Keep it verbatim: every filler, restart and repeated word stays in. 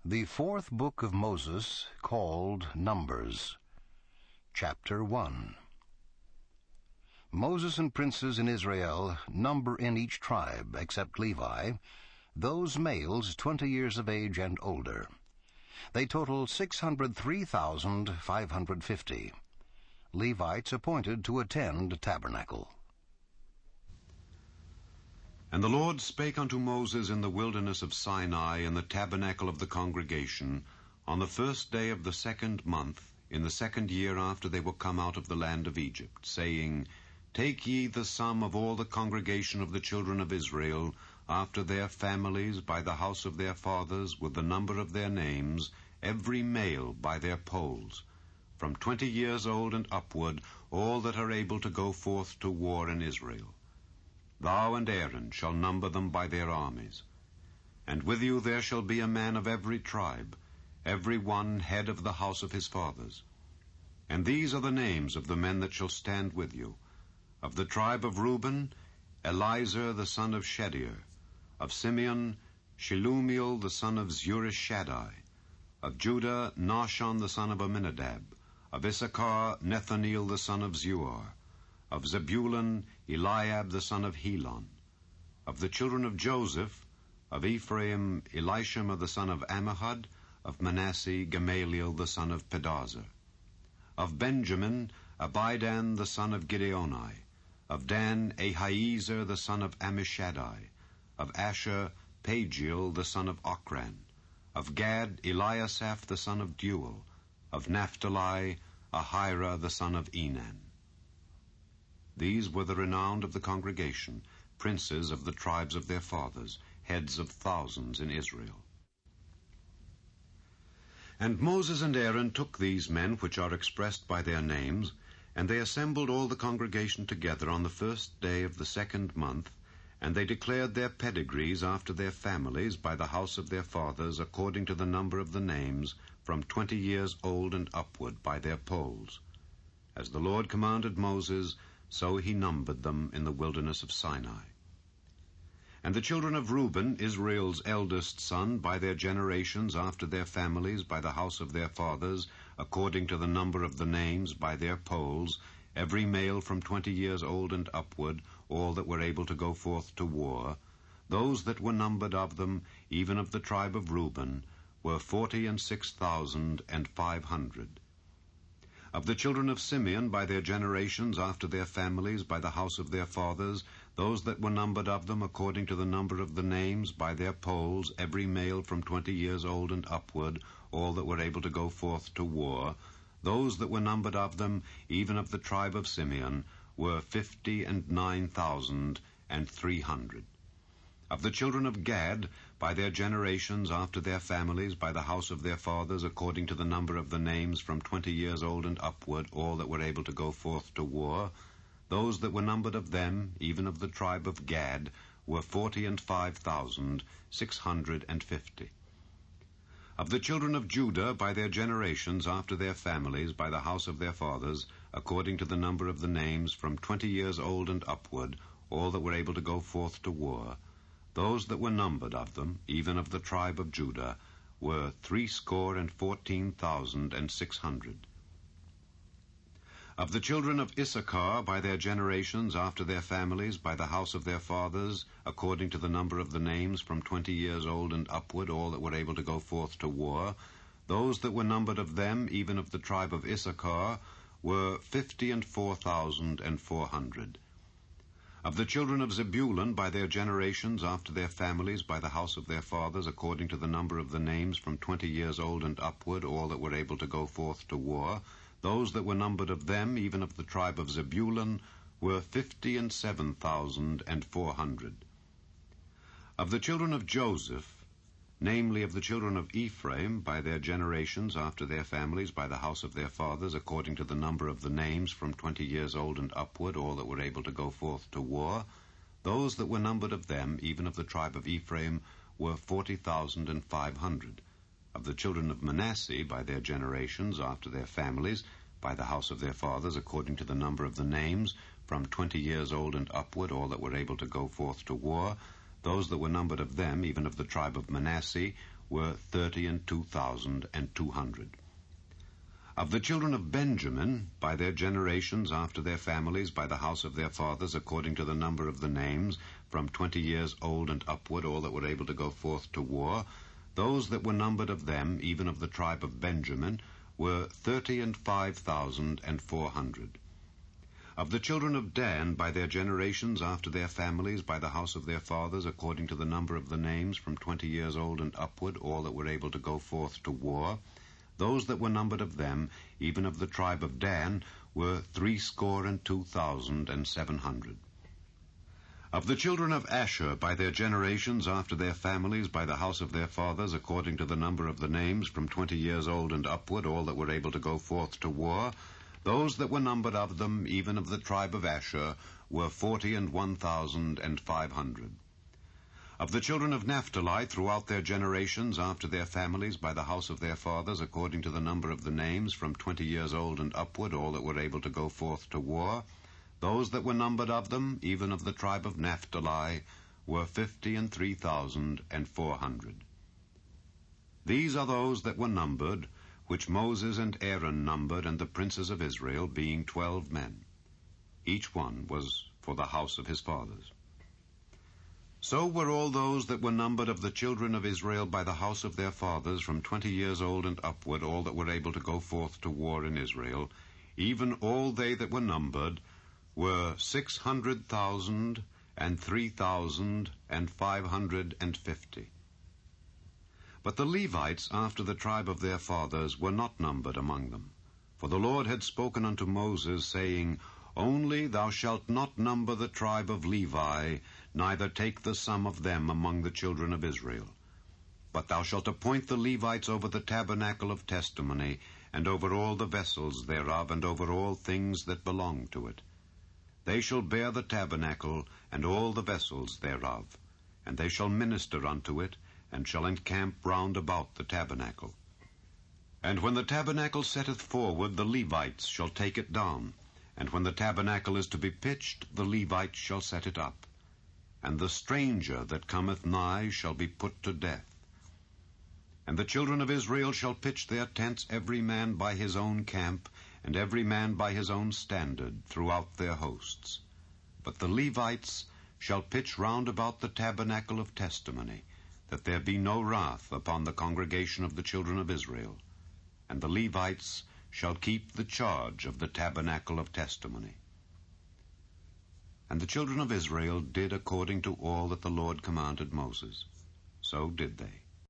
The fourth book of Moses, called Numbers. Chapter one. Moses and princes in Israel number in each tribe, except Levi, those males twenty years of age and older. They total six hundred three thousand five hundred fifty. Levites appointed to attend tabernacle. And the Lord spake unto Moses in the wilderness of Sinai in the tabernacle of the congregation on the first day of the second month, in the second year after they were come out of the land of Egypt, saying, Take ye the sum of all the congregation of the children of Israel, after their families, by the house of their fathers, with the number of their names, every male by their polls, from twenty years old and upward, all that are able to go forth to war in Israel. Thou and Aaron shall number them by their armies. And with you there shall be a man of every tribe, every one head of the house of his fathers. And these are the names of the men that shall stand with you. Of the tribe of Reuben, Elizur the son of Shedeur. Of Simeon, Shelumiel the son of Zurishaddai. Of Judah, Nahshon the son of Amminadab. Of Issachar, Nethaneel the son of Zuar. Of Zebulun, Eliab the son of Helon. Of the children of Joseph, of Ephraim, Elishama the son of Ammihud. Of Manasseh, Gamaliel the son of Pedazur. Of Benjamin, Abidan the son of Gideoni. Of Dan, Ahiezer the son of Ammishaddai. Of Asher, Pagiel the son of Ochran. Of Gad, Eliasaph the son of Deuel. Of Naphtali, Ahira the son of Enan. These were the renowned of the congregation, princes of the tribes of their fathers, heads of thousands in Israel. And Moses and Aaron took these men which are expressed by their names, and they assembled all the congregation together on the first day of the second month, and they declared their pedigrees after their families by the house of their fathers, according to the number of the names, from twenty years old and upward, by their polls. As the Lord commanded Moses, so he numbered them in the wilderness of Sinai. And the children of Reuben, Israel's eldest son, by their generations after their families, by the house of their fathers, according to the number of the names, by their polls, every male from twenty years old and upward, all that were able to go forth to war, those that were numbered of them, even of the tribe of Reuben, were forty and six thousand and five hundred. Of the children of Simeon, by their generations after their families, by the house of their fathers, those that were numbered of them according to the number of the names, by their polls, every male from twenty years old and upward, all that were able to go forth to war, those that were numbered of them, even of the tribe of Simeon, were fifty and nine thousand and three hundred. Of the children of Gad, by their generations after their families, by the house of their fathers, according to the number of the names, from twenty years old and upward, all that were able to go forth to war, those that were numbered of them, even of the tribe of Gad, were forty and five thousand six hundred and fifty. Of the children of Judah, by their generations after their families, by the house of their fathers, according to the number of the names, from twenty years old and upward, all that were able to go forth to war, those that were numbered of them, even of the tribe of Judah, were threescore and fourteen thousand and six hundred. Of the children of Issachar, by their generations after their families, by the house of their fathers, according to the number of the names, from twenty years old and upward, all that were able to go forth to war, those that were numbered of them, even of the tribe of Issachar, were fifty and four thousand and four hundred. Of the children of Zebulun, by their generations after their families, by the house of their fathers, according to the number of the names, from twenty years old and upward, all that were able to go forth to war, those that were numbered of them, even of the tribe of Zebulun, were fifty and seven thousand and four hundred. Of the children of Joseph, namely of the children of Ephraim, by their generations after their families, by the house of their fathers, according to the number of the names, from twenty years old and upward, all that were able to go forth to war, those that were numbered of them, even of the tribe of Ephraim, were forty thousand and five hundred. Of the children of Manasseh, by their generations after their families, by the house of their fathers, according to the number of the names, from twenty years old and upward, all that were able to go forth to war, those that were numbered of them, even of the tribe of Manasseh, were thirty and two thousand and two hundred. Of the children of Benjamin, by their generations, after their families, by the house of their fathers, according to the number of the names, from twenty years old and upward, all that were able to go forth to war, those that were numbered of them, even of the tribe of Benjamin, were thirty and five thousand and four hundred. Of the children of Dan, by their generations, after their families, by the house of their fathers, according to the number of the names, from twenty years old and upward, all that were able to go forth to war, those that were numbered of them, even of the tribe of Dan, were threescore and two thousand and seven hundred. Of the children of Asher, by their generations, after their families, by the house of their fathers, according to the number of the names, from twenty years old and upward, all that were able to go forth to war, those that were numbered of them, even of the tribe of Asher, were forty and one thousand and five hundred. Of the children of Naphtali, throughout their generations, after their families, by the house of their fathers, according to the number of the names, from twenty years old and upward, all that were able to go forth to war, those that were numbered of them, even of the tribe of Naphtali, were fifty and three thousand and four hundred. These are those that were numbered, which Moses and Aaron numbered, and the princes of Israel, being twelve men. Each one was for the house of his fathers. So were all those that were numbered of the children of Israel by the house of their fathers, from twenty years old and upward, all that were able to go forth to war in Israel, even all they that were numbered, were six hundred thousand and three thousand and five hundred and fifty. But the Levites, after the tribe of their fathers, were not numbered among them. For the Lord had spoken unto Moses, saying, Only thou shalt not number the tribe of Levi, neither take the sum of them among the children of Israel. But thou shalt appoint the Levites over the tabernacle of testimony, and over all the vessels thereof, and over all things that belong to it. They shall bear the tabernacle, and all the vessels thereof, and they shall minister unto it, and shall encamp round about the tabernacle. And when the tabernacle setteth forward, the Levites shall take it down, and when the tabernacle is to be pitched, the Levites shall set it up. And the stranger that cometh nigh shall be put to death. And the children of Israel shall pitch their tents every man by his own camp, and every man by his own standard, throughout their hosts. But the Levites shall pitch round about the tabernacle of testimony, that there be no wrath upon the congregation of the children of Israel. And the Levites shall keep the charge of the tabernacle of testimony. And the children of Israel did according to all that the Lord commanded Moses. So did they.